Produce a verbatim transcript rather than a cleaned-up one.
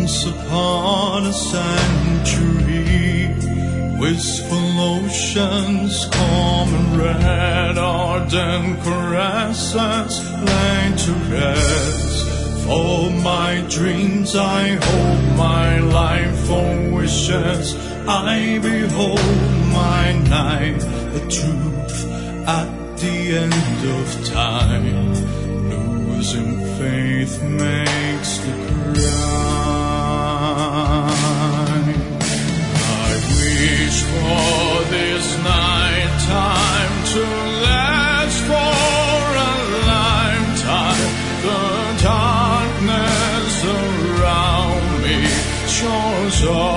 Once upon a century, wistful oceans, calm and red, ardent caresses laid to rest. For my dreams I hope, my life for wishes I behold, my night, the truth at the end of time. Losing faith makes the crime. I wish for this night time to last for a lifetime. The darkness around me shows all